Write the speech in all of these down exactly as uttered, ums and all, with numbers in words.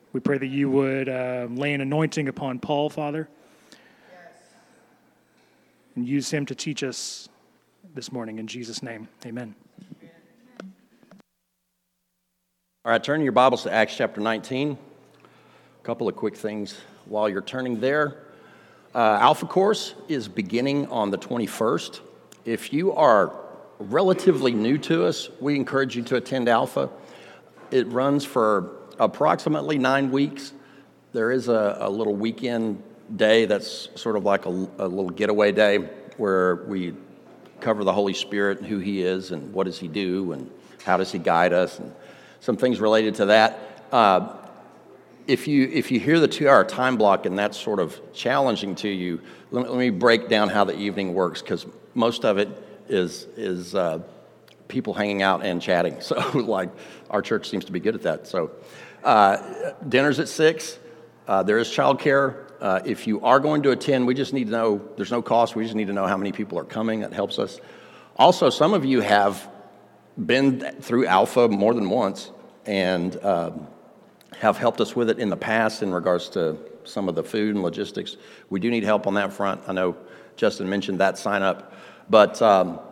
We pray that you would uh, lay an anointing upon Paul, Father, and use him to teach us this morning. In Jesus' name, amen. All right, turn your Bibles to Acts chapter nineteen. A couple of quick things while you're turning there. Uh, Alpha Course is beginning on the twenty-first. If you are relatively new to us, we encourage you to attend Alpha. It runs for approximately nine weeks. There is a, a little weekend day that's sort of like a, a little getaway day where we cover the Holy Spirit and who He is and what does He do and how does He guide us and some things related to that. Uh, if you if you hear the two-hour time block and that's sort of challenging to you, let, let me break down how the evening works, because most of it is is uh, people hanging out and chatting. So, like, our church seems to be good at that. So, uh, dinner's at six. Uh, there is childcare. Uh, if you are going to attend, we just need to know, there's no cost. We just need to know how many people are coming. That helps us. Also, some of you have been through Alpha more than once and uh, have helped us with it in the past in regards to some of the food and logistics. We do need help on that front. I know Justin mentioned that sign up. But um,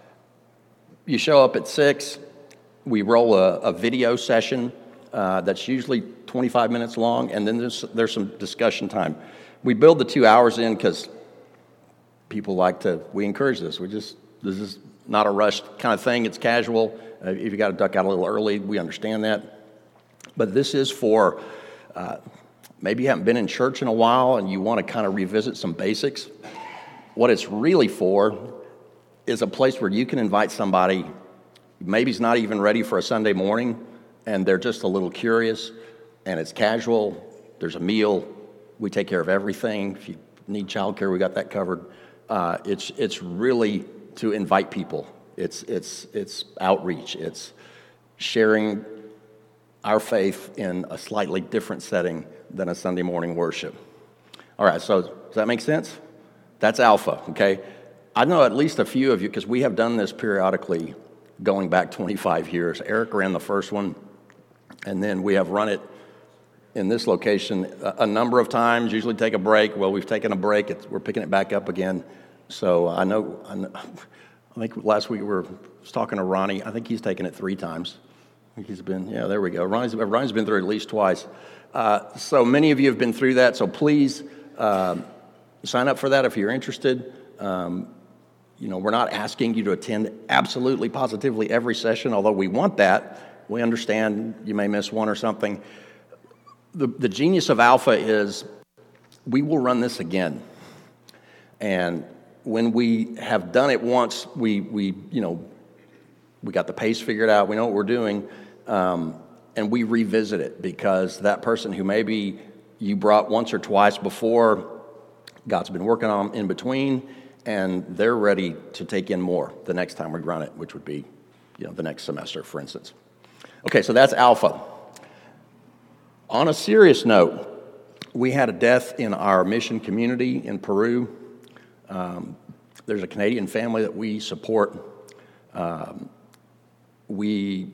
you show up at six. We roll a, a video session uh, that's usually twenty-five minutes long, and then there's, there's some discussion time. We build the two hours in because people like to, we encourage this. We just, this is not a rushed kind of thing. It's casual. Uh, if you got to duck out a little early, we understand that. But this is for, uh, maybe you haven't been in church in a while and you want to kind of revisit some basics. What it's really for is a place where you can invite somebody, maybe he's not even ready for a Sunday morning, and they're just a little curious, and it's casual. There's a meal. We take care of everything. If you need childcare, we got that covered. Uh, it's it's really to invite people. It's it's it's outreach. It's sharing our faith in a slightly different setting than a Sunday morning worship. All right, so does that make sense? That's Alpha, okay? I know at least a few of you, because we have done this periodically going back twenty-five years. Eric ran the first one, and then we have run it in this location a, a number of times, usually take a break. Well, we've taken a break. It's, we're picking it back up again. So I know, I know, I think last week we were was talking to Ronnie. I think he's taken it three times. I think he's been, yeah, there we go. Ronnie's, Ronnie's been through it at least twice. Uh, so many of you have been through that, so please uh, sign up for that if you're interested. Um, you know, we're not asking you to attend absolutely, positively every session, although we want that. We understand you may miss one or something. The, the genius of Alpha is we will run this again. And when we have done it once, we, we you know, we got the pace figured out, we know what we're doing, um, and we revisit it, because that person who maybe you brought once or twice before, God's been working on in between, and they're ready to take in more the next time we run it, which would be, you know, the next semester, for instance. Okay, so that's Alpha. On a serious note, we had a death in our mission community in Peru. Um, there's a Canadian family that we support. Um, we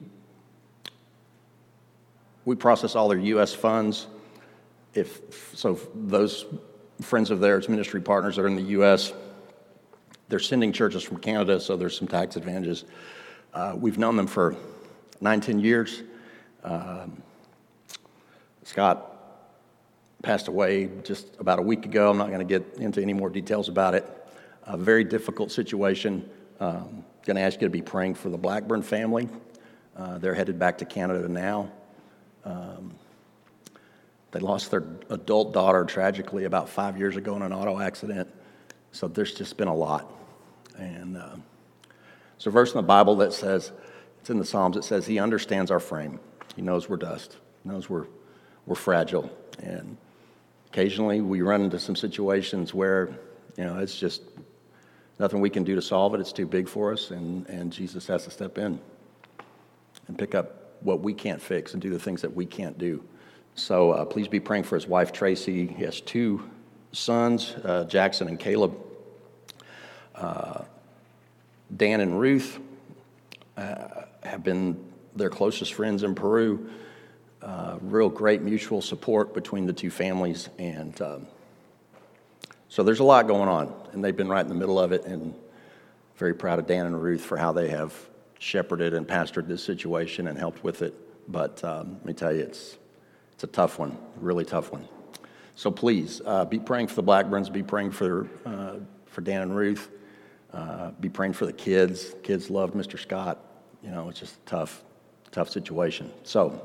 we process all their U S funds. If so, those friends of theirs, ministry partners, are in the U S. They're sending churches from Canada, so there's some tax advantages. Uh, we've known them for nine, ten years. Um, Scott passed away just about a week ago. I'm not going to get into any more details about it. A very difficult situation. Um, going to ask you to be praying for the Blackburn family. Uh, they're headed back to Canada now. Um, they lost their adult daughter tragically about five years ago in an auto accident. So there's just been a lot. And uh, there's a verse in the Bible that says, it's in the Psalms, it says, He understands our frame. He knows we're dust. He knows we're we're fragile. And occasionally we run into some situations where, you know, it's just nothing we can do to solve it. It's too big for us, and, and Jesus has to step in and pick up what we can't fix and do the things that we can't do. So uh, please be praying for his wife, Tracy. He has two sons, uh, Jackson and Caleb. Uh, Dan and Ruth uh, have been their closest friends in Peru. uh, real great mutual support between the two families. And um, so there's a lot going on, and they've been right in the middle of it, and very proud of Dan and Ruth for how they have shepherded and pastored this situation and helped with it. But um, let me tell you, it's it's a tough one, really tough one. So please, uh, be praying for the Blackburns, be praying for uh, for Dan and Ruth, uh, be praying for the kids. Kids loved Mister Scott. You know, it's just a tough, tough situation. So,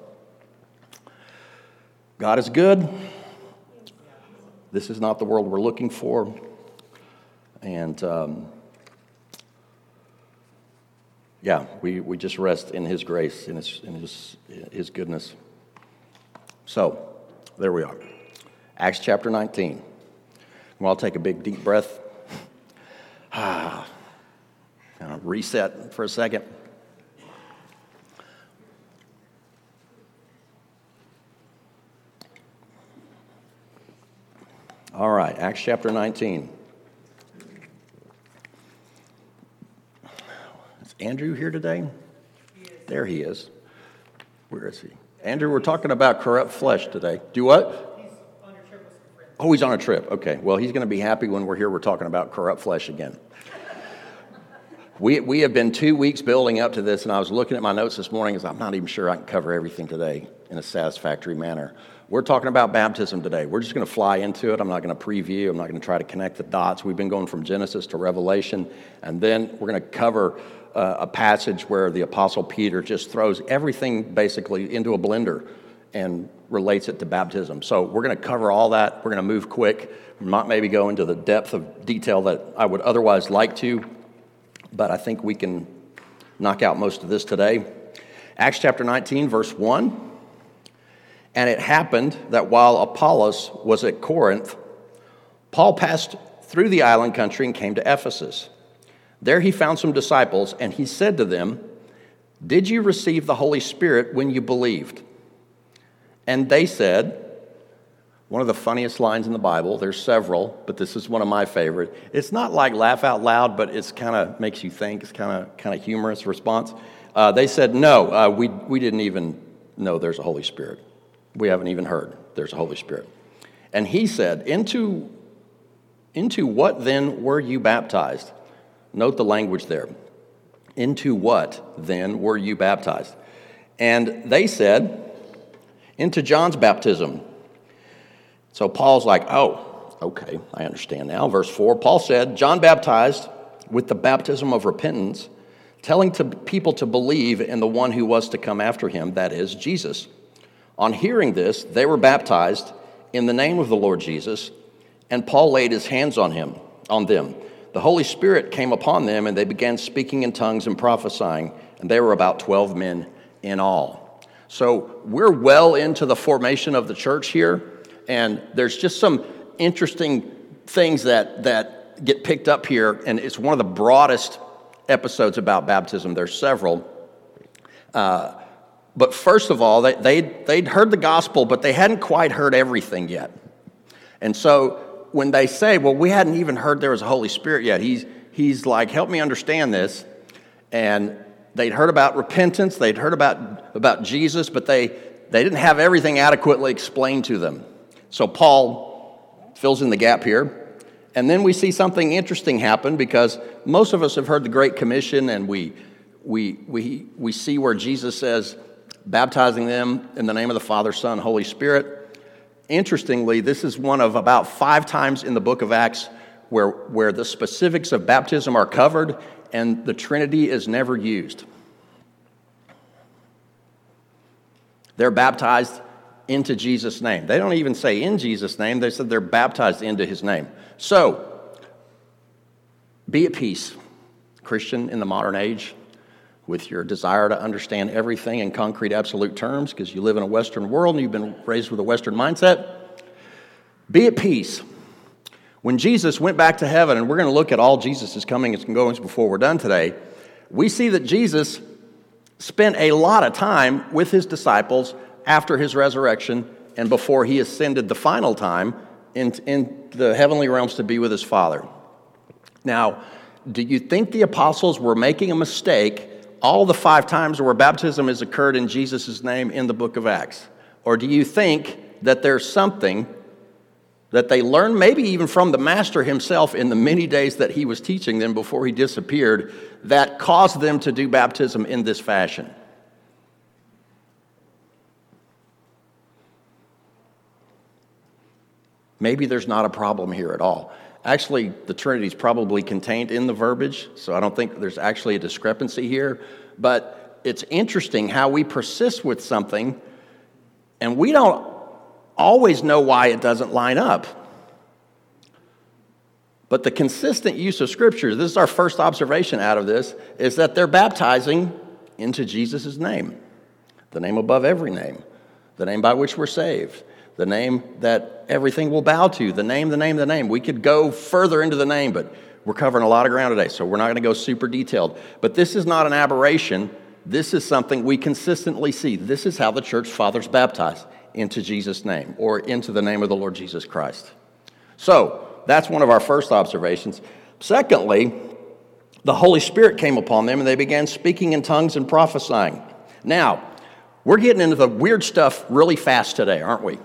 God is good. This is not the world we're looking for. And, um, yeah, we, we just rest in His grace, in His, in His, His goodness. So, there we are. Acts chapter nineteen. Well, I'll take a big, deep breath. Ah, kind of reset for a second. All right, Acts chapter nineteen. Is Andrew here today? He is. There he is. Where is he? Andrew, we're talking about corrupt flesh today. Do what? He's on a trip with some friends. Oh, he's on a trip. Okay. Well, he's going to be happy when we're here. We're talking about corrupt flesh again. We we have been two weeks building up to this, and I was looking at my notes this morning because I'm not even sure I can cover everything today in a satisfactory manner. We're talking about baptism today. We're just going to fly into it. I'm not going to preview. I'm not going to try to connect the dots. We've been going from Genesis to Revelation, and then we're going to cover uh, a passage where the Apostle Peter just throws everything basically into a blender and relates it to baptism. So we're going to cover all that. We're going to move quick. We might maybe go into the depth of detail that I would otherwise like to, but I think we can knock out most of this today. Acts chapter nineteen, verse one. And it happened that while Apollos was at Corinth, Paul passed through the island country and came to Ephesus. There he found some disciples, and he said to them, "Did you receive the Holy Spirit when you believed?" And they said, one of the funniest lines in the Bible, there's several, but this is one of my favorite. It's not like laugh out loud, but it's kind of makes you think. It's kind of kind of humorous response. Uh, they said, no, uh, we, we didn't even know there's a Holy Spirit. We haven't even heard there's a Holy Spirit. And he said, into, into what then were you baptized? Note the language there. Into what then were you baptized? And they said, into John's baptism. So Paul's like, oh, okay, I understand now. Verse four, Paul said, John baptized with the baptism of repentance, telling to people to believe in the one who was to come after him, that is, Jesus. On hearing this, they were baptized in the name of the Lord Jesus, and Paul laid his hands on him, on them. The Holy Spirit came upon them, and they began speaking in tongues and prophesying, and they were about twelve men in all. So we're well into the formation of the church here, and there's just some interesting things that, that get picked up here, and it's one of the broadest episodes about baptism. There's several. Uh, But first of all, they, they'd, they'd heard the gospel, but they hadn't quite heard everything yet. And so when they say, well, we hadn't even heard there was a Holy Spirit yet, he's, he's like, help me understand this. And they'd heard about repentance, they'd heard about, about Jesus, but they, they didn't have everything adequately explained to them. So Paul fills in the gap here. And then we see something interesting happen, because most of us have heard the Great Commission, and we, we, we, we see where Jesus says, baptizing them in the name of the Father, Son, Holy Spirit. Interestingly, this is one of about five times in the book of Acts where, where the specifics of baptism are covered and the Trinity is never used. They're baptized into Jesus' name. They don't even say in Jesus' name. They said they're baptized into his name. So, be at peace, Christian in the modern age, with your desire to understand everything in concrete, absolute terms, because you live in a Western world and you've been raised with a Western mindset. Be at peace. When Jesus went back to heaven, and we're going to look at all Jesus' comings and goings before we're done today, we see that Jesus spent a lot of time with his disciples after his resurrection and before he ascended the final time in, in the heavenly realms to be with his Father. Now, do you think the apostles were making a mistake all the five times where baptism has occurred in Jesus' name in the book of Acts? Or do you think that there's something that they learned, maybe even from the Master himself in the many days that he was teaching them before he disappeared, that caused them to do baptism in this fashion? Maybe there's not a problem here at all. Actually, the Trinity is probably contained in the verbiage, so I don't think there's actually a discrepancy here. But it's interesting how we persist with something, and we don't always know why it doesn't line up. But the consistent use of Scripture, this is our first observation out of this, is that they're baptizing into Jesus' name, the name above every name, the name by which we're saved, the name that everything will bow to, the name, the name, the name. We could go further into the name, but we're covering a lot of ground today, so we're not going to go super detailed. But this is not an aberration. This is something we consistently see. This is how the church fathers baptize, into Jesus' name, or into the name of the Lord Jesus Christ. So, that's one of our first observations. Secondly, the Holy Spirit came upon them, and they began speaking in tongues and prophesying. Now, we're getting into the weird stuff really fast today, aren't we?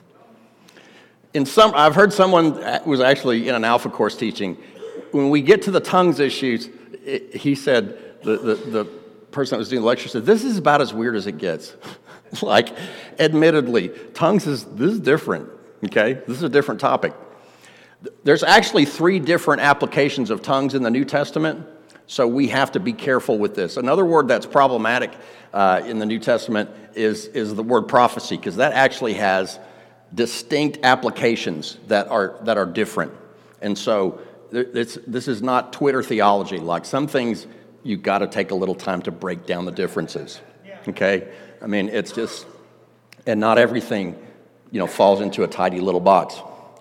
In some, I've heard someone was actually in an Alpha course teaching, when we get to the tongues issues, it, he said, the, the, the person that was doing the lecture said, this is about as weird as it gets. Like, admittedly, tongues is, this is different, okay? This is a different topic. There's actually three different applications of tongues in the New Testament, so we have to be careful with this. Another word that's problematic uh, in the New Testament is, is the word prophecy, because that actually has distinct applications that are, that are different. And so it's, this is not Twitter theology. Like, some things you've got to take a little time to break down the differences, okay? I mean, it's just, and not everything, you know, falls into a tidy little box.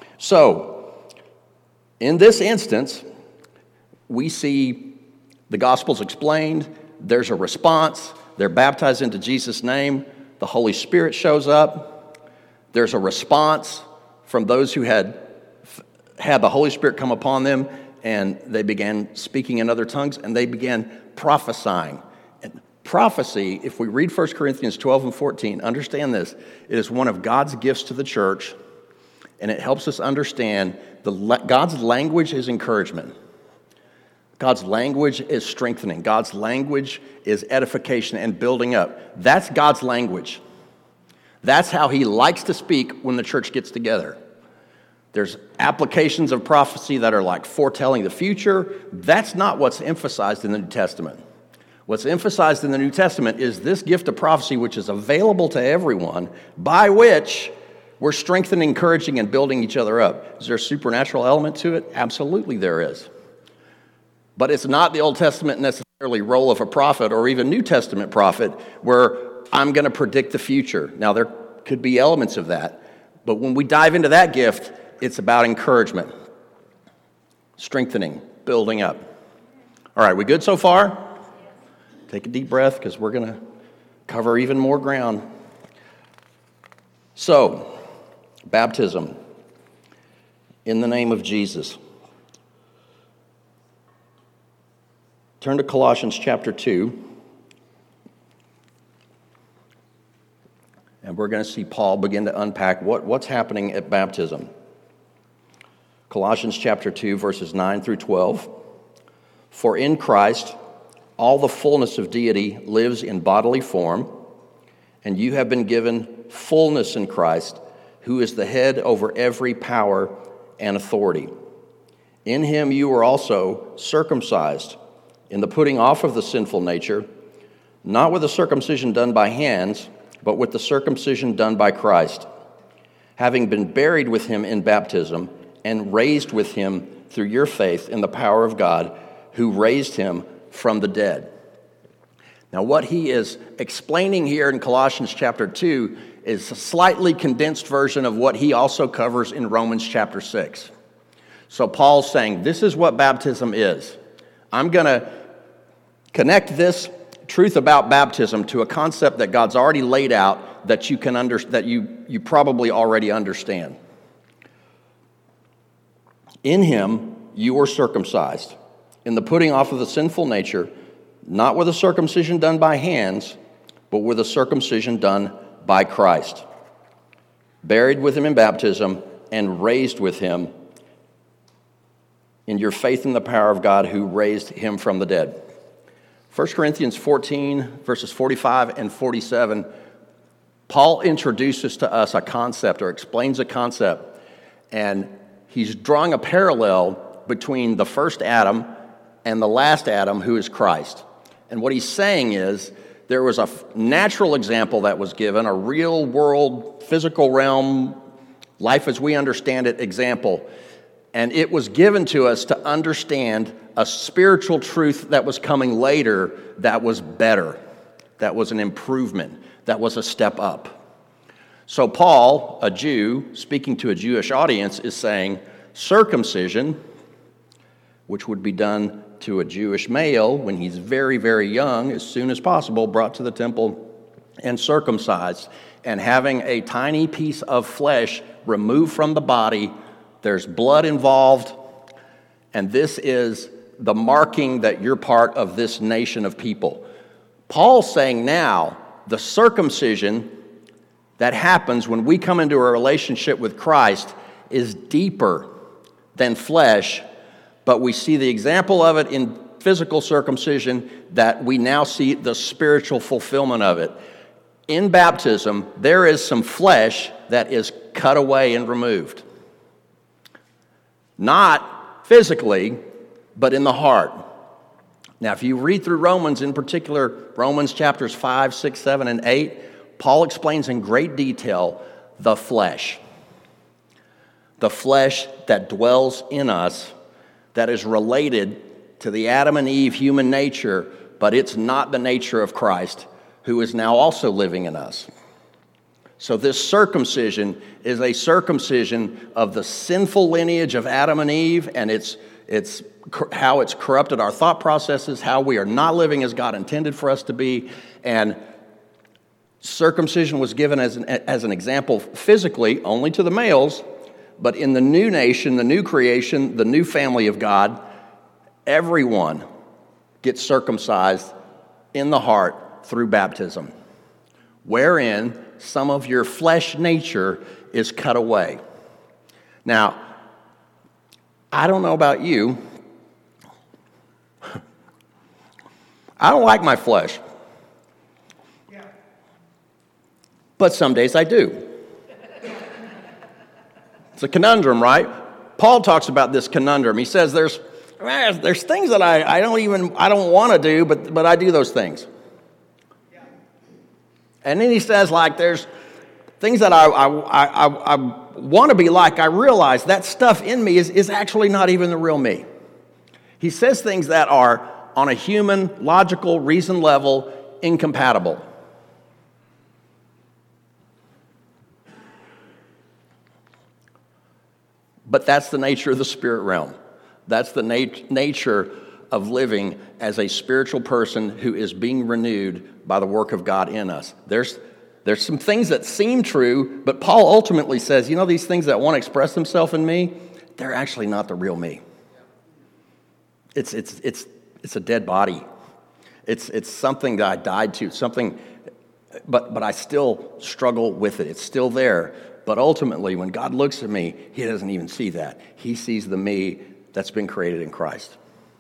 So, in this instance, we see the Gospels explained, there's a response, they're baptized into Jesus' name, the Holy Spirit shows up, there's a response from those who had had the Holy Spirit come upon them, and they began speaking in other tongues, and they began prophesying. And prophecy, if we read First Corinthians twelve and fourteen, understand this, it is one of God's gifts to the church, and it helps us understand the God's language is encouragement. God's language is strengthening. God's language is edification and building up. That's God's language. That's how he likes to speak when the church gets together. There's applications of prophecy that are like foretelling the future. That's not what's emphasized in the New Testament. What's emphasized in the New Testament is this gift of prophecy, which is available to everyone, by which we're strengthening, encouraging, and building each other up. Is there a supernatural element to it? Absolutely there is. But it's not the Old Testament necessarily role of a prophet or even New Testament prophet where I'm going to predict the future. Now, there could be elements of that. But when we dive into that gift, it's about encouragement, strengthening, building up. All right, we good so far? Take a deep breath because we're going to cover even more ground. So, baptism in the name of Jesus. Turn to Colossians chapter two. And we're going to see Paul begin to unpack what, what's happening at baptism. Colossians chapter two, verses nine through twelve. For in Christ all the fullness of deity lives in bodily form, and you have been given fullness in Christ, who is the head over every power and authority. In him you were also circumcised, in the putting off of the sinful nature, not with the circumcision done by hands, but with the circumcision done by Christ, having been buried with him in baptism and raised with him through your faith in the power of God, who raised him from the dead. Now, what he is explaining here in Colossians chapter two is a slightly condensed version of what he also covers in Romans chapter six. So Paul's saying, this is what baptism is. I'm going to connect this truth about baptism to a concept that God's already laid out that you can under, that you, you probably already understand. In him you were circumcised, in the putting off of the sinful nature, not with a circumcision done by hands, but with a circumcision done by Christ. buried with him in baptism, and raised with him in your faith in the power of God who raised him from the dead. First Corinthians fourteen, verses forty-five and forty-seven, Paul introduces to us a concept or explains a concept, and he's drawing a parallel between the first Adam and the last Adam, who is Christ. And what he's saying is there was a natural example that was given, a real world, physical realm, life as we understand it example. And it was given to us to understand a spiritual truth that was coming later that was better, that was an improvement, that was a step up. So Paul, a Jew, speaking to a Jewish audience, is saying circumcision, which would be done to a Jewish male when he's very, very young, as soon as possible, brought to the temple and circumcised, and having a tiny piece of flesh removed from the body. There's blood involved, and this is the marking that you're part of this nation of people. Paul's saying now the circumcision that happens when we come into a relationship with Christ is deeper than flesh, but we see the example of it in physical circumcision, that we now see the spiritual fulfillment of it. In baptism, there is some flesh that is cut away and removed. Not physically, but in the heart. Now, if you read through Romans, in particular, Romans chapters five, six, seven, and eight, Paul explains in great detail the flesh. The flesh that dwells in us, that is related to the Adam and Eve human nature, but it's not the nature of Christ, who is now also living in us. So this circumcision is a circumcision of the sinful lineage of Adam and Eve, and it's it's how it's corrupted our thought processes, how we are not living as God intended for us to be. And circumcision was given as an, as an example physically only to the males, but in the new nation, the new creation, the new family of God, everyone gets circumcised in the heart through baptism, wherein some of your flesh nature is cut away. Now, I don't know about you. I don't like my flesh. Yeah. But some days I do. It's a conundrum, right? Paul talks about this conundrum. He says there's there's things that I, I don't even I don't want to do, but but I do those things. Yeah. And then he says, like, there's things that I I I, I, I want to be like. I realize that stuff in me is, is actually not even the real me. He says things that are on a human, logical, reason level incompatible. But that's the nature of the spirit realm. That's the nat- nature of living as a spiritual person who is being renewed by the work of God in us. There's, there's some things that seem true, but Paul ultimately says, you know, these things that want to express themselves in me, they're actually not the real me. It's, it's, it's, it's a dead body. It's, it's something that I died to, something, but, but I still struggle with it. It's still there. But ultimately, when God looks at me, he doesn't even see that. He sees the me that's been created in Christ.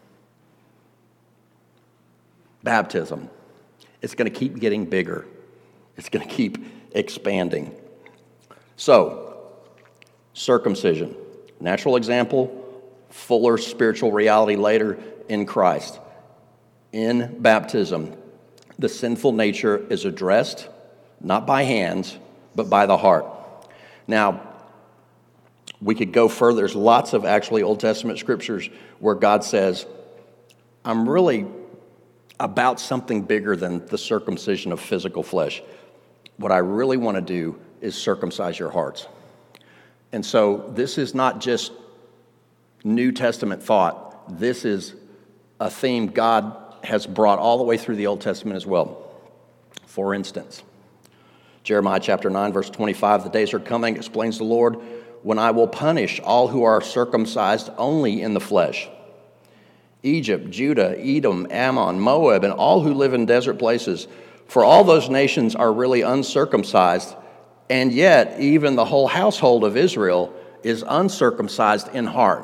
Baptism. It's going to keep getting bigger. It's going to keep expanding. So, circumcision. Natural example, fuller spiritual reality later in Christ. In baptism, the sinful nature is addressed, not by hands, but by the heart. Now, we could go further. There's lots of actually Old Testament scriptures where God says, I'm really about something bigger than the circumcision of physical flesh. What I really want to do is circumcise your hearts. And so this is not just New Testament thought. This is a theme God has brought all the way through the Old Testament as well. For instance, Jeremiah chapter nine, verse twenty-five, the days are coming, explains the Lord, when I will punish all who are circumcised only in the flesh. Egypt, Judah, Edom, Ammon, Moab, and all who live in desert places, for all those nations are really uncircumcised, and yet even the whole household of Israel is uncircumcised in heart.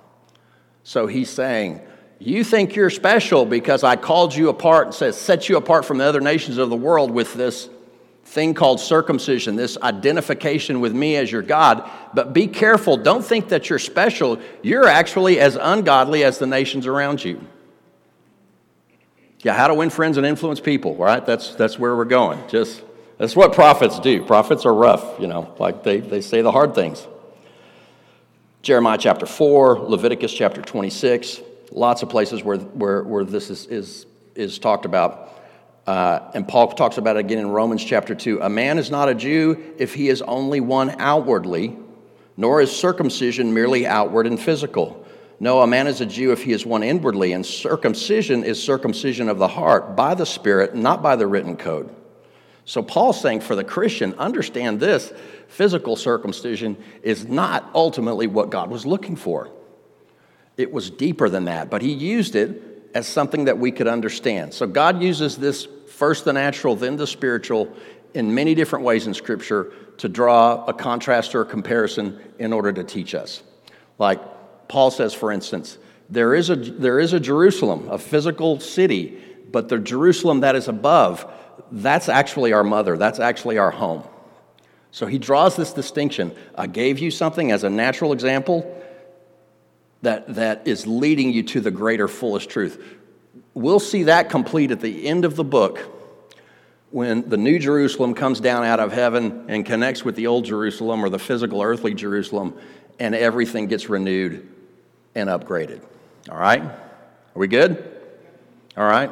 So he's saying, you think you're special because I called you apart and says, set you apart from the other nations of the world with this thing called circumcision, this identification with me as your God. But be careful. Don't think that you're special. You're actually as ungodly as the nations around you. Yeah, how to win friends and influence people, right? That's that's where we're going. Just that's what prophets do. Prophets are rough, you know, like they, they say the hard things. Jeremiah chapter four, Leviticus chapter twenty-six, lots of places where where, where this is, is, is talked about. Uh, and Paul talks about it again in Romans chapter two. A man is not a Jew if he is only one outwardly, nor is circumcision merely outward and physical. No, a man is a Jew if he is one inwardly, and circumcision is circumcision of the heart by the Spirit, not by the written code. So Paul's saying for the Christian, understand this, physical circumcision is not ultimately what God was looking for. It was deeper than that, but he used it as something that we could understand. So God uses this first the natural, then the spiritual in many different ways in Scripture to draw a contrast or a comparison in order to teach us. Like Paul says, for instance, there is a there is a Jerusalem, a physical city, but the Jerusalem that is above, that's actually our mother. That's actually our home. So he draws this distinction. I gave you something as a natural example that, that is leading you to the greater, fullest truth. We'll see that complete at the end of the book when the new Jerusalem comes down out of heaven and connects with the old Jerusalem or the physical earthly Jerusalem, and everything gets renewed and upgraded. All right? Are we good? All right?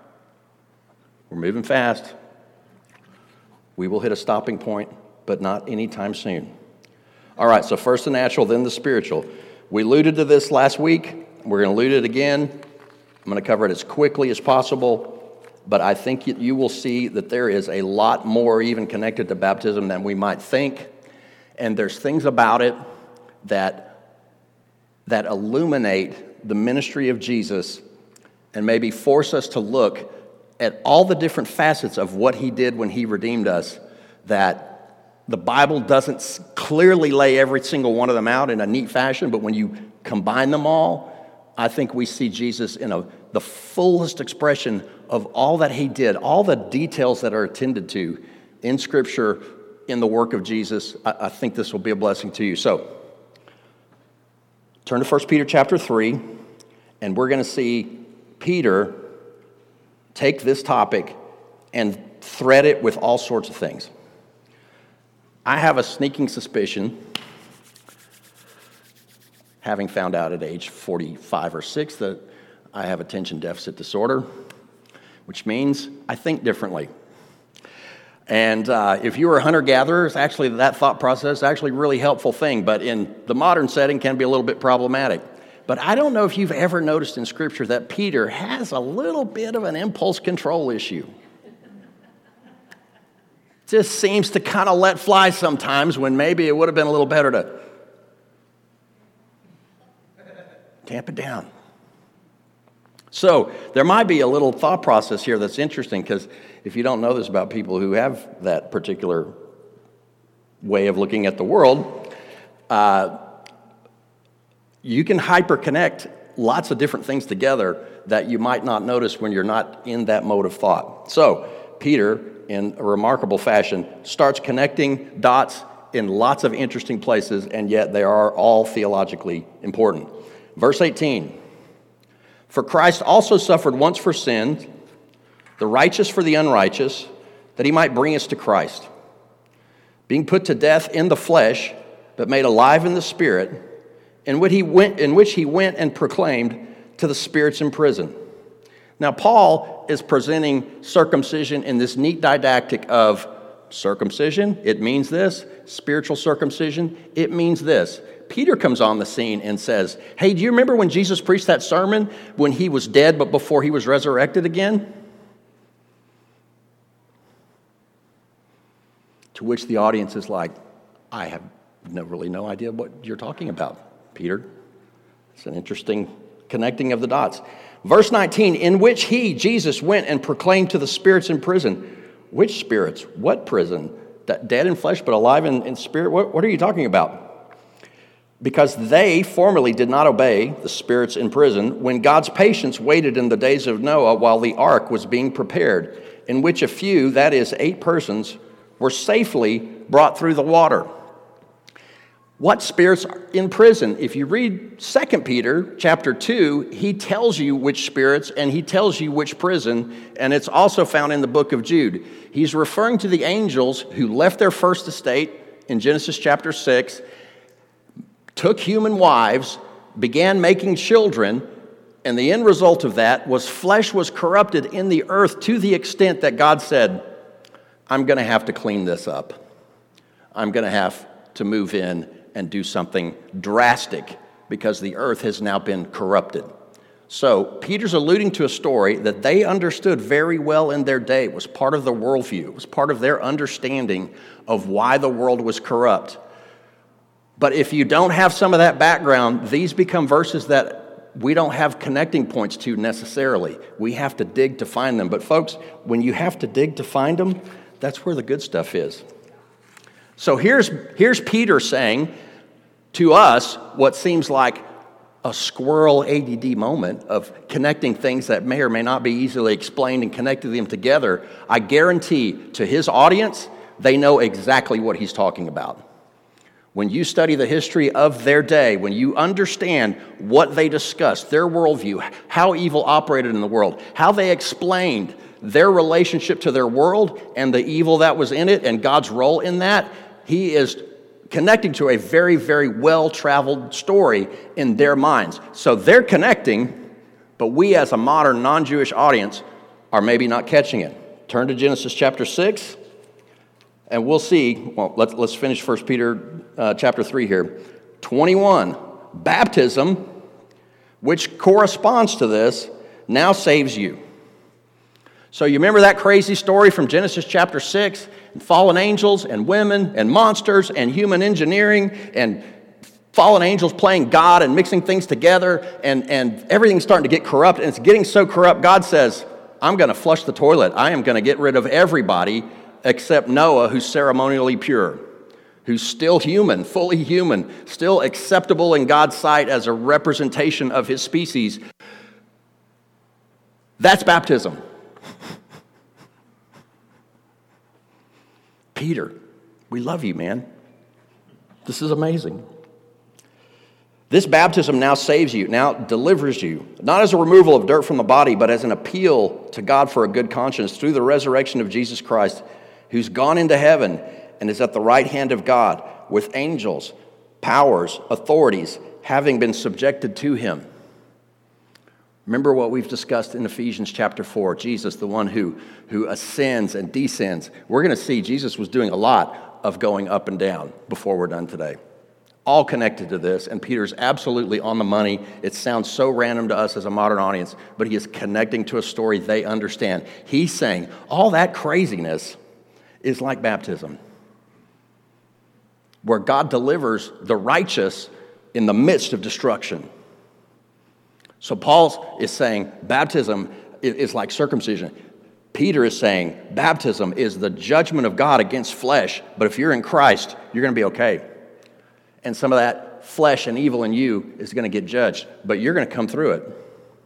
We're moving fast. We will hit a stopping point, but not anytime soon. All right, so first the natural, then the spiritual. We alluded to this last week. We're going to allude it again. I'm going to cover it as quickly as possible, but I think you will see that there is a lot more even connected to baptism than we might think, and there's things about it that that illuminate the ministry of Jesus and maybe force us to look at all the different facets of what he did when he redeemed us, that the Bible doesn't clearly lay every single one of them out in a neat fashion, but when you combine them all, I think we see Jesus in a, the fullest expression of all that he did, all the details that are attended to in Scripture, in the work of Jesus. I, I think this will be a blessing to you. So, turn to First Peter chapter three, and we're going to see Peter take this topic and thread it with all sorts of things. I have a sneaking suspicion, having found out at age forty-five or six that I have attention deficit disorder, which means I think differently. And uh, if you were a hunter-gatherer, it's actually that thought process is actually a really helpful thing, but in the modern setting can be a little bit problematic. But I don't know if you've ever noticed in Scripture that Peter has a little bit of an impulse control issue. Just seems to kind of let fly sometimes when maybe it would have been a little better to tamp it down. So there might be a little thought process here that's interesting, because if you don't know this about people who have that particular way of looking at the world, uh, you can hyperconnect lots of different things together that you might not notice when you're not in that mode of thought. So Peter, in a remarkable fashion, starts connecting dots in lots of interesting places, and yet they are all theologically important. Verse eighteen, for Christ also suffered once for sin, the righteous for the unrighteous, that he might bring us to Christ, being put to death in the flesh, but made alive in the Spirit, in which he went, in which he went and proclaimed to the spirits in prison. Now, Paul is presenting circumcision in this neat didactic of circumcision, it means this. Spiritual circumcision, it means this. Peter comes on the scene and says, hey, do you remember when Jesus preached that sermon when he was dead but before he was resurrected again? To which the audience is like, I have no, really no idea what you're talking about, Peter. It's an interesting connecting of the dots. Verse nineteen, in which he, Jesus, went and proclaimed to the spirits in prison. Which spirits? What prison? D- dead in flesh, but alive in, in spirit? What, what are you talking about? Because they formerly did not obey the spirits in prison when God's patience waited in the days of Noah while the ark was being prepared, in which a few, that is, eight persons, were safely brought through the water. What spirits are in prison? If you read Second Peter chapter two, he tells you which spirits and he tells you which prison, and it's also found in the book of Jude. He's referring to the angels who left their first estate in Genesis chapter six, took human wives, began making children, and the end result of that was flesh was corrupted in the earth to the extent that God said, I'm going to have to clean this up. I'm going to have to move in and do something drastic because the earth has now been corrupted. So Peter's alluding to a story that they understood very well in their day. It was part of their worldview. It was part of their understanding of why the world was corrupt. But if you don't have some of that background, these become verses that we don't have connecting points to necessarily. We have to dig to find them. But folks, when you have to dig to find them, that's where the good stuff is. So here's, here's Peter saying to us what seems like a squirrel A D D moment of connecting things that may or may not be easily explained and connecting them together. I guarantee to his audience, they know exactly what he's talking about. When you study the history of their day, when you understand what they discussed, their worldview, how evil operated in the world, how they explained their relationship to their world and the evil that was in it and God's role in that, he is connecting to a very, very well-traveled story in their minds. So they're connecting, but we as a modern non-Jewish audience are maybe not catching it. Turn to Genesis chapter six, and we'll see. Well, let's, let's finish First Peter uh, chapter three here. twenty-one, baptism, which corresponds to this, now saves you. So you remember that crazy story from Genesis chapter six? Fallen angels and women and monsters and human engineering and fallen angels playing God and mixing things together, and, and everything's starting to get corrupt, and it's getting so corrupt, God says, I'm going to flush the toilet. I am going to get rid of everybody except Noah, who's ceremonially pure, who's still human, fully human, still acceptable in God's sight as a representation of his species. That's baptism. Peter, we love you, man. This is amazing. This baptism now saves you, now delivers you, not as a removal of dirt from the body, but as an appeal to God for a good conscience through the resurrection of Jesus Christ, who's gone into heaven and is at the right hand of God with angels, powers, authorities, having been subjected to him. Remember what we've discussed in Ephesians chapter four, Jesus, the one who, who ascends and descends. We're going to see Jesus was doing a lot of going up and down before we're done today. All connected to this, and Peter's absolutely on the money. It sounds so random to us as a modern audience, but he is connecting to a story they understand. He's saying all that craziness is like baptism, where God delivers the righteous in the midst of destruction. So Paul is saying baptism is like circumcision. Peter is saying baptism is the judgment of God against flesh, but if you're in Christ, you're going to be okay. And some of that flesh and evil in you is going to get judged, but you're going to come through it.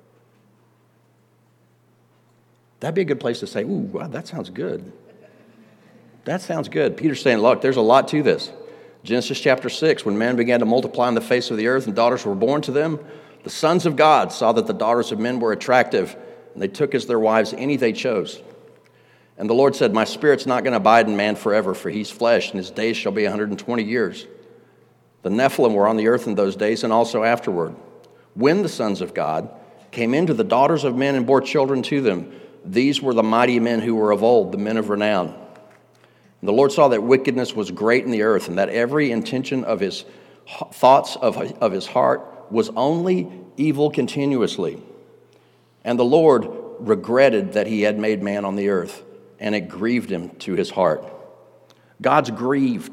That'd be a good place to say, ooh, wow, that sounds good. That sounds good. Peter's saying, look, there's a lot to this. Genesis chapter six, when man began to multiply on the face of the earth and daughters were born to them, the sons of God saw that the daughters of men were attractive, and they took as their wives any they chose. And the Lord said, my spirit's not going to abide in man forever, for he's flesh, and his days shall be one hundred twenty years. The Nephilim were on the earth in those days, and also afterward. When the sons of God came into the daughters of men and bore children to them, these were the mighty men who were of old, the men of renown. And the Lord saw that wickedness was great in the earth, and that every intention of his thoughts of, of his heart was only evil continuously. And the Lord regretted that he had made man on the earth, and it grieved him to his heart. God's grieved.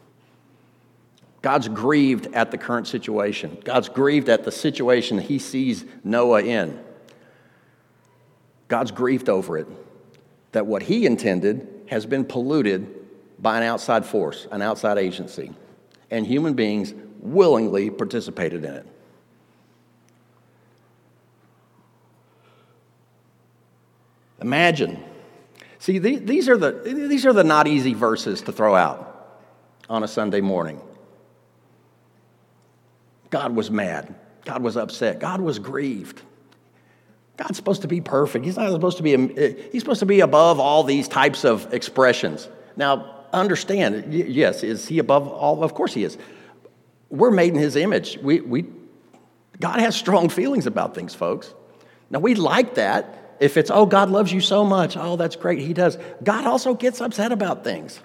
God's grieved at the current situation. God's grieved at the situation he sees Noah in. God's grieved over it, that what he intended has been polluted by an outside force, an outside agency, and human beings willingly participated in it. Imagine. See, these are the these are the not easy verses to throw out on a Sunday morning. God was mad. God was upset. God was grieved. God's supposed to be perfect. He's not supposed to be, he's supposed to be above all these types of expressions. Now, understand, yes, is he above all? Of course he is. We're made in his image. We, we, God has strong feelings about things, folks. Now, we like that. If it's, oh, God loves you so much. Oh, that's great. He does. God also gets upset about things.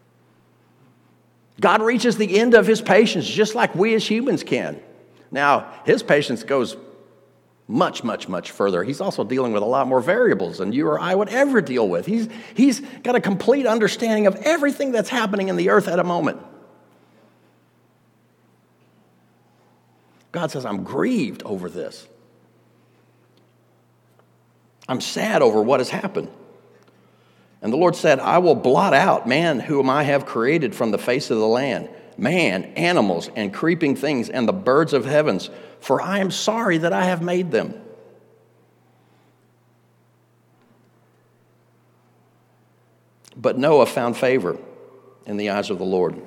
God reaches the end of his patience just like we as humans can. Now, his patience goes much, much, much further. He's also dealing with a lot more variables than you or I would ever deal with. He's, he's got a complete understanding of everything that's happening in the earth at a moment. God says, I'm grieved over this. I'm sad over what has happened. And the Lord said, I will blot out man whom I have created from the face of the land, man, animals, and creeping things, and the birds of heavens, for I am sorry that I have made them. But Noah found favor in the eyes of the Lord.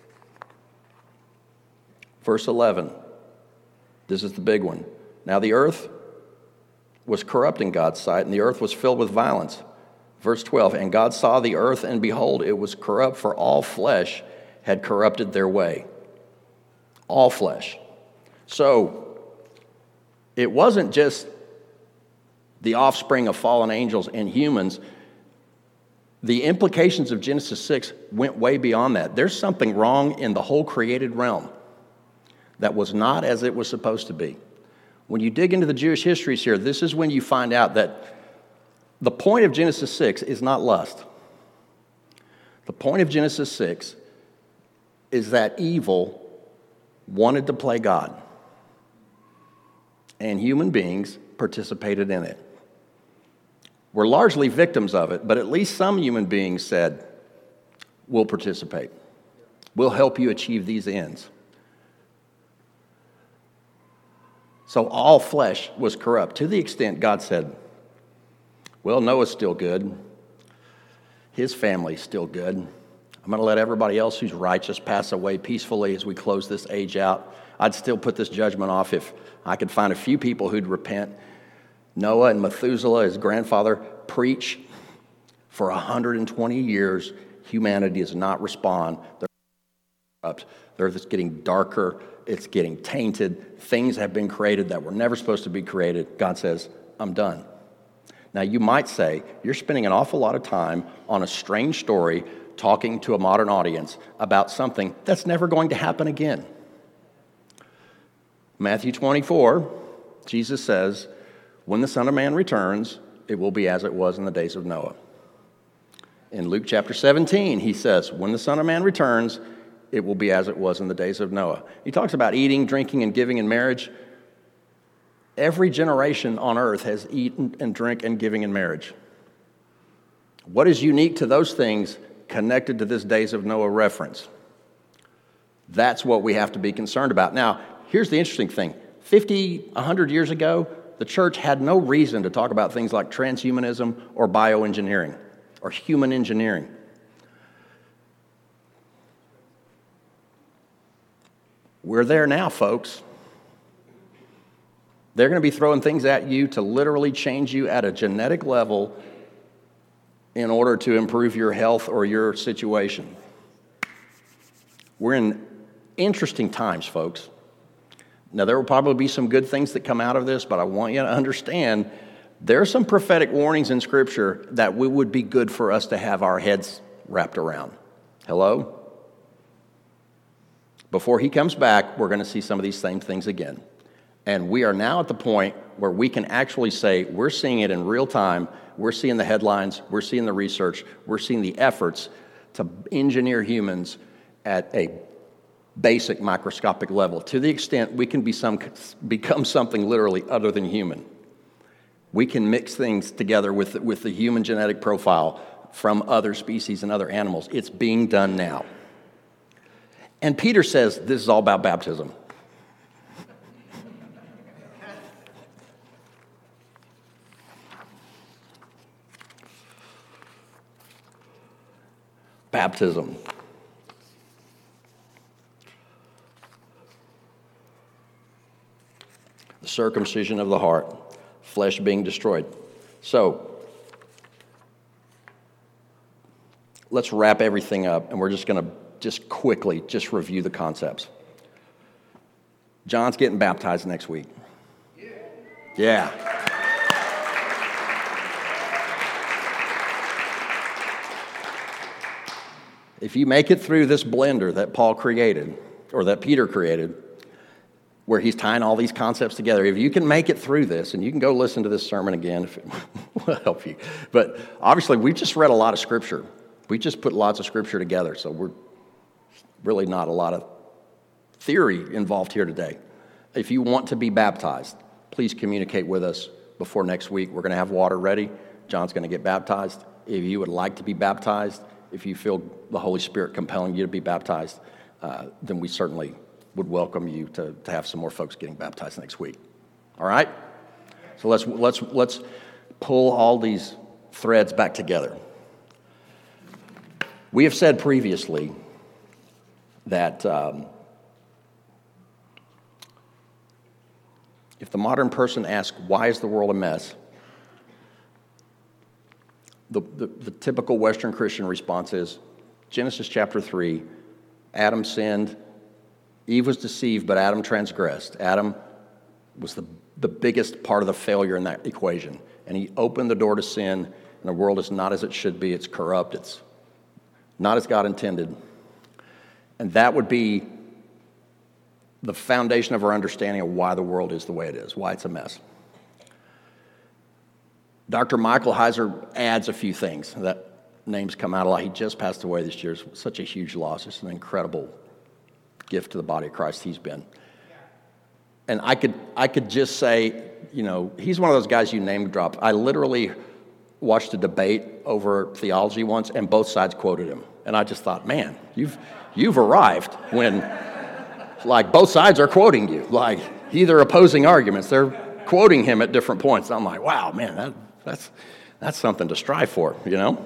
Verse eleven, this is the big one. Now the earth was corrupt in God's sight, and the earth was filled with violence. Verse twelve, and God saw the earth, and behold, it was corrupt, for all flesh had corrupted their way. All flesh. So, it wasn't just the offspring of fallen angels and humans. The implications of Genesis six went way beyond that. There's something wrong in the whole created realm that was not as it was supposed to be. When you dig into the Jewish histories here, this is when you find out that the point of Genesis six is not lust. The point of Genesis six is that evil wanted to play God, and human beings participated in it. We're largely victims of it, but at least some human beings said, we'll participate. We'll help you achieve these ends. So all flesh was corrupt, to the extent God said, well, Noah's still good. His family's still good. I'm going to let everybody else who's righteous pass away peacefully as we close this age out. I'd still put this judgment off if I could find a few people who'd repent. Noah and Methuselah, his grandfather, preach for one hundred twenty years. Humanity does not respond. They're corrupt. The earth is getting darker. It's getting tainted. Things have been created that were never supposed to be created. God says, I'm done. Now, you might say, you're spending an awful lot of time on a strange story talking to a modern audience about something that's never going to happen again. Matthew twenty-four, Jesus says, when the Son of Man returns, it will be as it was in the days of Noah. In Luke chapter seventeen, he says, when the Son of Man returns, it will be as it was in the days of Noah. He talks about eating, drinking, and giving in marriage. Every generation on earth has eaten and drink and giving in marriage. What is unique to those things connected to this days of Noah reference? That's what we have to be concerned about. Now, here's the interesting thing. fifty, one hundred years ago, the church had no reason to talk about things like transhumanism or bioengineering or human engineering. We're there now, folks. They're going to be throwing things at you to literally change you at a genetic level in order to improve your health or your situation. We're in interesting times, folks. Now, there will probably be some good things that come out of this, but I want you to understand there are some prophetic warnings in Scripture that we would be good for us to have our heads wrapped around. Hello? Before he comes back, we're going to see some of these same things again. And we are now at the point where we can actually say we're seeing it in real time. We're seeing the headlines. We're seeing the research. We're seeing the efforts to engineer humans at a basic microscopic level, to the extent we can be some, become something literally other than human. We can mix things together with, with the human genetic profile from other species and other animals. It's being done now. And Peter says this is all about baptism. Baptism. The circumcision of the heart, flesh being destroyed. So, let's wrap everything up, and we're just going to just quickly just review the concepts. John's getting baptized next week. Yeah. If you make it through this blender that Paul created, or that Peter created, where he's tying all these concepts together, if you can make it through this, and you can go listen to this sermon again if it will help you. But obviously, we just read a lot of Scripture. We just put lots of Scripture together, so we're really not a lot of theory involved here today. If you want to be baptized, please communicate with us before next week. We're going to have water ready. John's going to get baptized. If you would like to be baptized, if you feel the Holy Spirit compelling you to be baptized, uh, then we certainly would welcome you to, to have some more folks getting baptized next week. All right? So let's let's let's pull all these threads back together. We have said previously that um, if the modern person asks, why is the world a mess? The, the, the typical Western Christian response is, Genesis chapter three, Adam sinned, Eve was deceived, but Adam transgressed. Adam was the, the biggest part of the failure in that equation. And he opened the door to sin, and the world is not as it should be. It's corrupt. It's not as God intended. And that would be the foundation of our understanding of why the world is the way it is, why it's a mess. Doctor Michael Heiser adds a few things. That name's come out a lot. He just passed away this year. It's such a huge loss. It's an incredible gift to the body of Christ he's been. And I could I could just say, you know, he's one of those guys you name drop. I literally watched a debate over theology once, and both sides quoted him. And I just thought, man, you've you've arrived when, like, both sides are quoting you. Like, either opposing arguments, they're quoting him at different points. I'm like, wow, man, that, that's that's something to strive for, you know?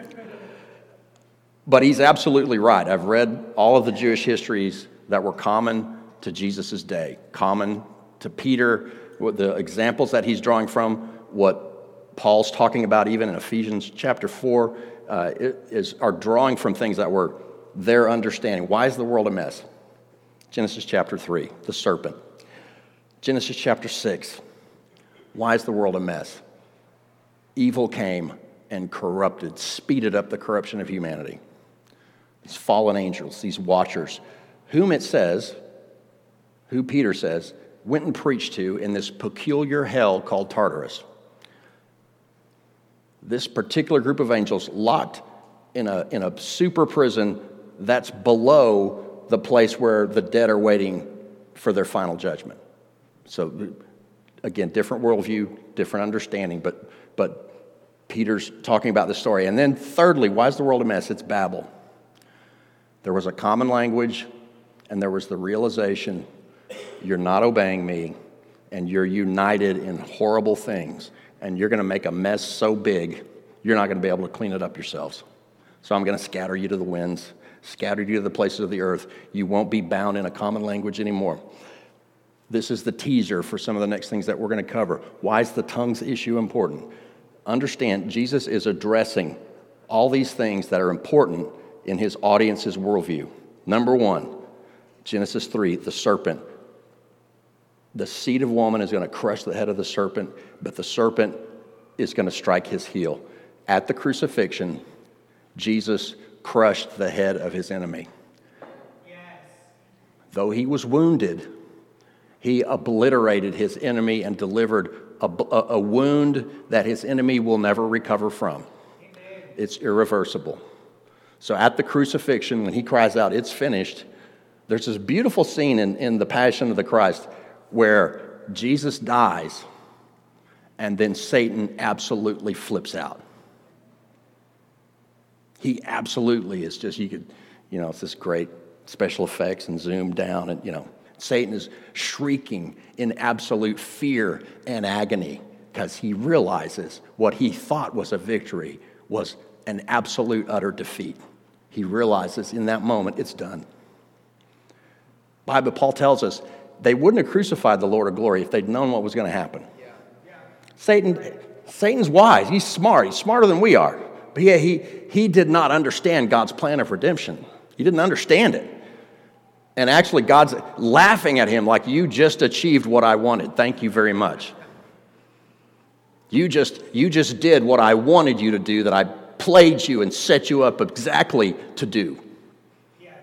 But he's absolutely right. I've read all of the Jewish histories that were common to Jesus' day, common to Peter, what the examples that he's drawing from, what Paul's talking about even in Ephesians chapter four, uh, is are drawing from things that were their understanding. Why is the world a mess? Genesis chapter three, the serpent. Genesis chapter six, why is the world a mess? Evil came and corrupted, speeded up the corruption of humanity. These fallen angels, these watchers, whom it says, who Peter says, went and preached to in this peculiar hell called Tartarus. This particular group of angels locked in a, in a super prison that's below the place where the dead are waiting for their final judgment. So, again, different worldview, different understanding, but, but Peter's talking about the story. And then thirdly, why is the world a mess? It's Babel. There was a common language, and there was the realization, you're not obeying me, and you're united in horrible things, and you're going to make a mess so big, you're not going to be able to clean it up yourselves. So I'm going to scatter you to the winds, scatter you to the places of the earth. You won't be bound in a common language anymore. This is the teaser for some of the next things that we're going to cover. Why is the tongues issue important? Understand, Jesus is addressing all these things that are important in his audience's worldview. Number one, Genesis three, the serpent. The seed of woman is going to crush the head of the serpent, but the serpent is going to strike his heel. At the crucifixion, Jesus crushed the head of his enemy. Yes. Though he was wounded, he obliterated his enemy and delivered a, a, a wound that his enemy will never recover from. Amen. It's irreversible. So at the crucifixion, when he cries out, it's finished, there's this beautiful scene in, in the Passion of the Christ where Jesus dies and then Satan absolutely flips out. He absolutely is just, you could, you know, it's this great special effects and zoom down and, you know, Satan is shrieking in absolute fear and agony because he realizes what he thought was a victory was an absolute utter defeat. He realizes in that moment it's done. Bible, Paul tells us they wouldn't have crucified the Lord of glory if they'd known what was going to happen. Yeah. Yeah. Satan, Satan's wise. He's smart. He's smarter than we are. But yeah, he, he did not understand God's plan of redemption. He didn't understand it. And actually, God's laughing at him like, you just achieved what I wanted. Thank you very much. You just, you just did what I wanted you to do, that I played you and set you up exactly to do. Yes.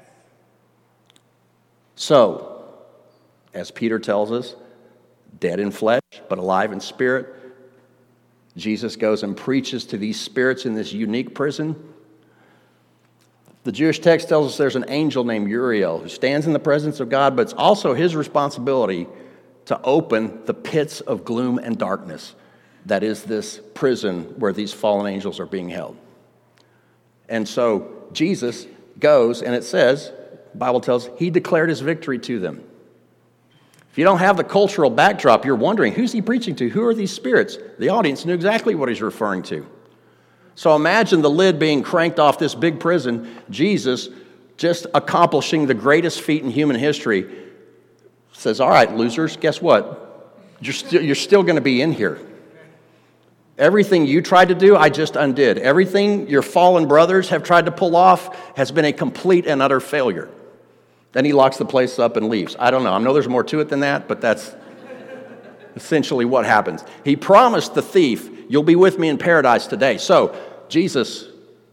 So, as Peter tells us, dead in flesh, but alive in spirit, Jesus goes and preaches to these spirits in this unique prison. The Jewish text tells us there's an angel named Uriel who stands in the presence of God, but it's also his responsibility to open the pits of gloom and darkness that is this prison where these fallen angels are being held. And so Jesus goes, and it says, the Bible tells, he declared his victory to them. If you don't have the cultural backdrop, you're wondering, who's he preaching to? Who are these spirits? The audience knew exactly what he's referring to. So imagine the lid being cranked off this big prison, Jesus just accomplishing the greatest feat in human history, says, all right, losers, guess what? You're, st- you're still going to be in here. Everything you tried to do, I just undid. Everything your fallen brothers have tried to pull off has been a complete and utter failure. Then he locks the place up and leaves. I don't know. I know there's more to it than that, but that's essentially what happens. He promised the thief, you'll be with me in paradise today. So Jesus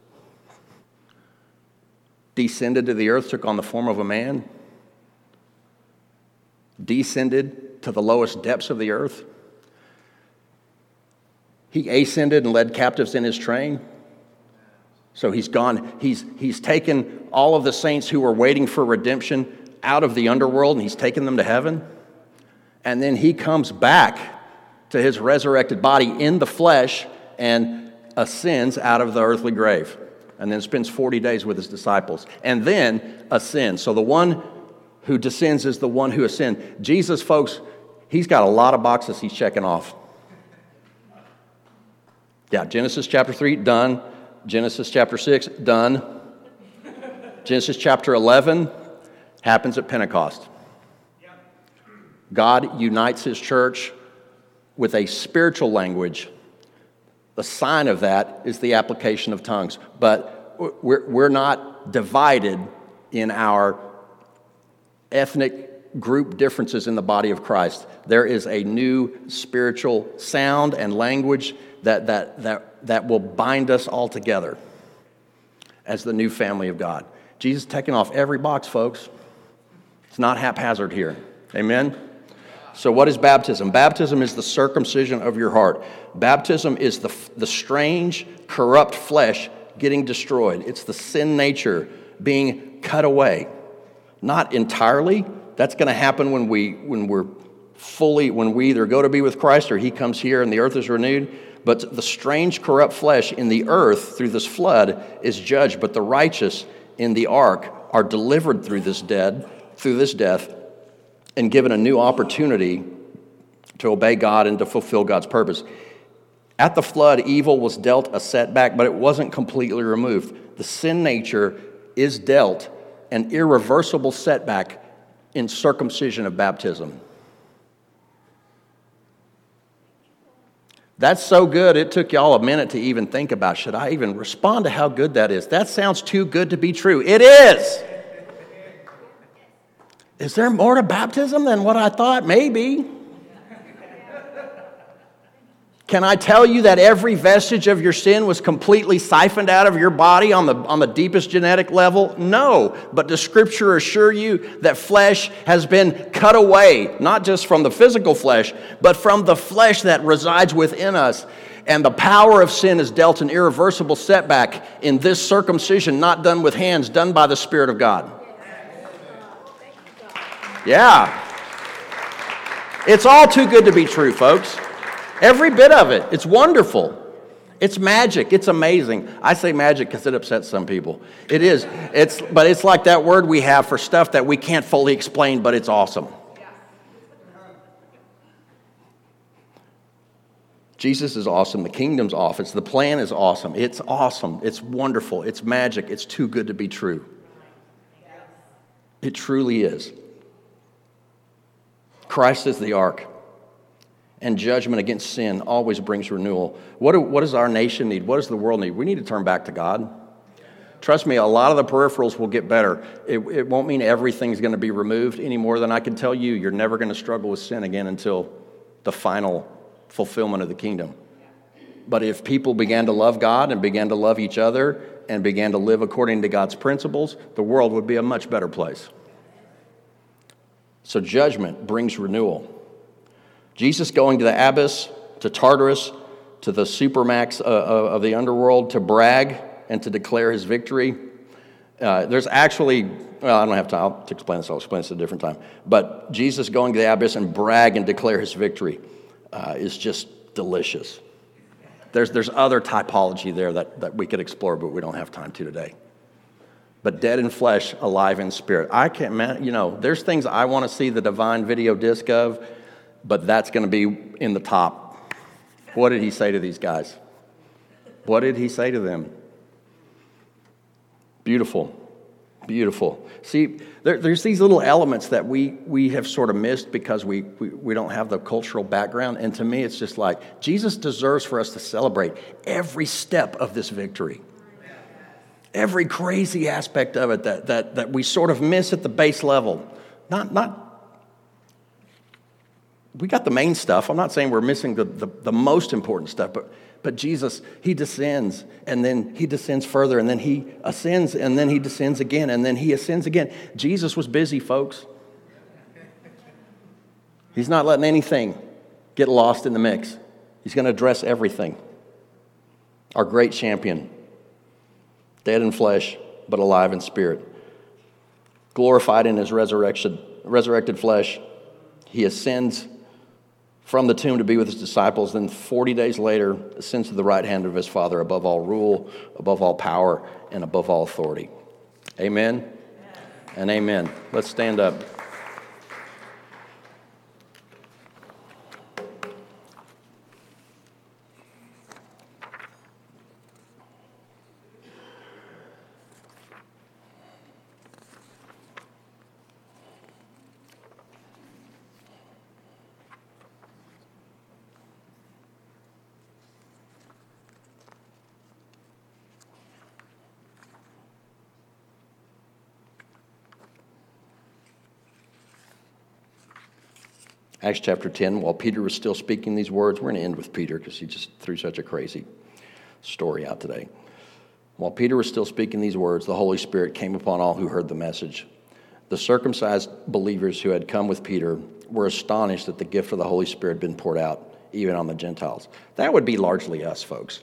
descended to the earth, took on the form of a man, descended to the lowest depths of the earth. He ascended and led captives in his train. So he's gone, he's, he's taken all of the saints who were waiting for redemption out of the underworld, and he's taken them to heaven. And then he comes back to his resurrected body in the flesh and ascends out of the earthly grave. And then spends forty days with his disciples. And then ascends. So the one who descends is the one who ascends. Jesus, folks, he's got a lot of boxes he's checking off. Yeah, Genesis chapter three, done. Genesis chapter six, done. Genesis chapter eleven happens at Pentecost. God unites his church with a spiritual language. The sign of that is the application of tongues. But we're, we're not divided in our ethnic group differences in the body of Christ. There is a new spiritual sound and language that, that, that, that will bind us all together as the new family of God. Jesus is taking off every box, folks. It's not haphazard here. Amen? So what is baptism? Baptism is the circumcision of your heart. Baptism is the, the strange, corrupt flesh getting destroyed. It's the sin nature being cut away. Not entirely. That's going to happen when, we, when we're fully, when we either go to be with Christ or he comes here and the earth is renewed. But the strange, corrupt flesh in the earth through this flood is judged. But the righteous in the ark are delivered through this dead, through this death, and given a new opportunity to obey God and to fulfill God's purpose. At the flood, evil was dealt a setback, but it wasn't completely removed. The sin nature is dealt an irreversible setback in circumcision of baptism. That's so good, it took y'all a minute to even think about, should I even respond to how good that is? That sounds too good to be true. It is! Is there more to baptism than what I thought? Maybe. Can I tell you that every vestige of your sin was completely siphoned out of your body on the, on the deepest genetic level? No. But does Scripture assure you that flesh has been cut away, not just from the physical flesh, but from the flesh that resides within us? And the power of sin is dealt an irreversible setback in this circumcision, not done with hands, done by the Spirit of God. Yeah. It's all too good to be true, folks. Every bit of it. It's wonderful. It's magic. It's amazing. I say magic because it upsets some people. It is. It's, but it's like that word we have for stuff that we can't fully explain, but it's awesome. Jesus is awesome. The kingdom's awesome. The plan is awesome. It's awesome. It's wonderful. It's magic. It's too good to be true. It truly is. Christ is the ark. And judgment against sin always brings renewal. What, do, what does our nation need? What does the world need? We need to turn back to God. Trust me, a lot of the peripherals will get better. It, it won't mean everything's going to be removed any more than I can tell you. You're never going to struggle with sin again until the final fulfillment of the kingdom. But if people began to love God and began to love each other and began to live according to God's principles, the world would be a much better place. So judgment brings renewal. Jesus going to the abyss, to Tartarus, to the supermax uh, of the underworld, to brag and to declare his victory. Uh, there's actually, well, I don't have time to explain this. I'll explain this at a different time. But Jesus going to the abyss and brag and declare his victory uh, is just delicious. There's there's other typology there that, that we could explore, but we don't have time to today. But dead in flesh, alive in spirit. I can't, man, you know, there's things I want to see the divine video disc of, but that's going to be in the top. What did he say to these guys? What did he say to them? Beautiful. Beautiful. See, there, there's these little elements that we, we have sort of missed because we, we, we don't have the cultural background. And to me, it's just like, Jesus deserves for us to celebrate every step of this victory. Every crazy aspect of it that, that, that we sort of miss at the base level. Not, not, we got the main stuff. I'm not saying we're missing the, the, the most important stuff, but, but Jesus, he descends, and then he descends further, and then he ascends, and then he descends again, and then he ascends again. Jesus was busy, folks. He's not letting anything get lost in the mix. He's going to address everything. Our great champion, dead in flesh, but alive in spirit. Glorified in his resurrection, resurrected flesh, he ascends from the tomb to be with his disciples, then forty days later ascends to the right hand of his Father, above all rule, above all power, and above all authority. Amen, amen. And amen. Let's stand up. Acts chapter ten, while Peter was still speaking these words, we're going to end with Peter because he just threw such a crazy story out today. While Peter was still speaking these words, the Holy Spirit came upon all who heard the message. The circumcised believers who had come with Peter were astonished that the gift of the Holy Spirit had been poured out, even on the Gentiles. That would be largely us, folks.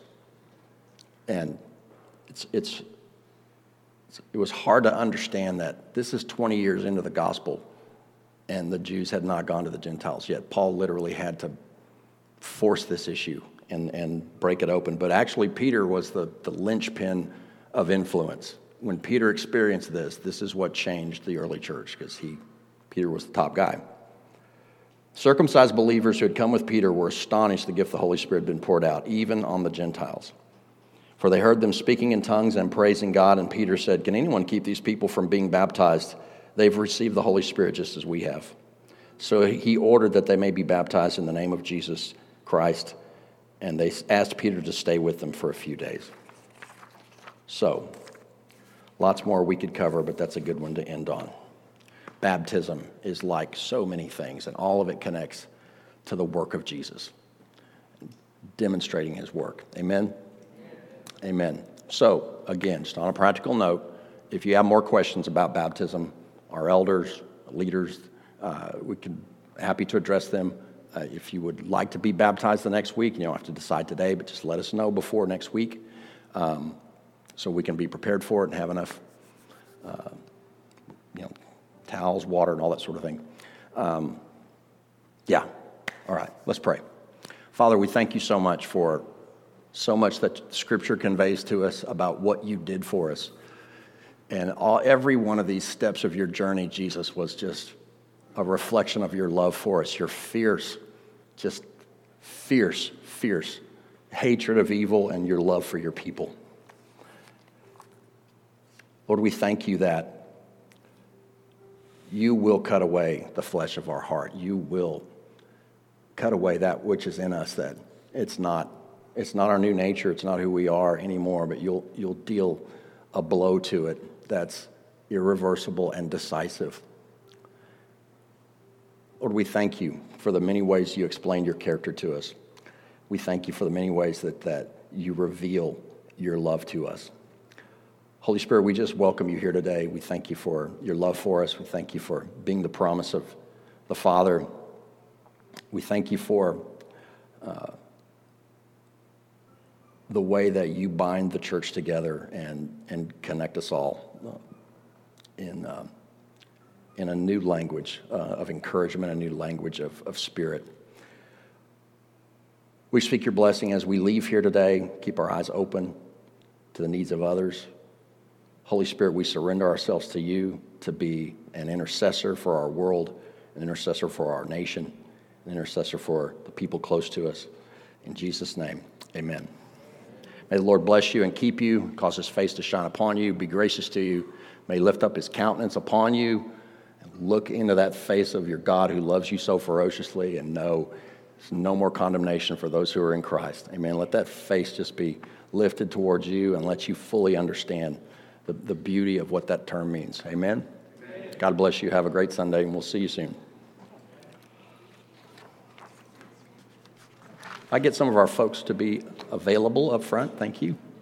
And it's it's, it's it was hard to understand that this is twenty years into the gospel, and the Jews had not gone to the Gentiles yet. Paul literally had to force this issue and, and break it open. But actually, Peter was the, the linchpin of influence. When Peter experienced this, this is what changed the early church, because he, Peter was the top guy. Circumcised believers who had come with Peter were astonished the gift of the Holy Spirit had been poured out, even on the Gentiles. For they heard them speaking in tongues and praising God, and Peter said, "Can anyone keep these people from being baptized? They've received the Holy Spirit just as we have." So he ordered that they may be baptized in the name of Jesus Christ, and they asked Peter to stay with them for a few days. So, lots more we could cover, but that's a good one to end on. Baptism is like so many things, and all of it connects to the work of Jesus, demonstrating his work. Amen? Amen. So, again, just on a practical note, if you have more questions about baptism, our elders, leaders, uh, we can happy to address them. Uh, if you would like to be baptized the next week, you don't have to decide today, but just let us know before next week, um, so we can be prepared for it and have enough, uh, you know, towels, water, and all that sort of thing. Um, yeah. All right. Let's pray. Father, we thank you so much for so much that Scripture conveys to us about what you did for us. And all, every one of these steps of your journey, Jesus, was just a reflection of your love for us, your fierce, just fierce, fierce hatred of evil and your love for your people. Lord, we thank you that you will cut away the flesh of our heart. You will cut away that which is in us, that it's not it's not our new nature, it's not who we are anymore, but you'll you'll deal a blow to it that's irreversible and decisive. Lord, we thank you for the many ways you explained your character to us. We thank you for the many ways that, that you reveal your love to us. Holy Spirit, we just welcome you here today. We thank you for your love for us. We thank you for being the promise of the Father. We thank you for uh, the way that you bind the church together and, and connect us all uh, in, uh, in a new language uh, of encouragement, a new language of, of spirit. We speak your blessing as we leave here today. Keep our eyes open to the needs of others. Holy Spirit, we surrender ourselves to you to be an intercessor for our world, an intercessor for our nation, an intercessor for the people close to us. In Jesus' name, amen. May the Lord bless you and keep you, cause his face to shine upon you, be gracious to you. May he lift up his countenance upon you, and look into that face of your God who loves you so ferociously, and know there's no more condemnation for those who are in Christ. Amen. Let that face just be lifted towards you and let you fully understand the, the beauty of what that term means. Amen? Amen. God bless you. Have a great Sunday, and we'll see you soon. I get some of our folks to be available up front. Thank you.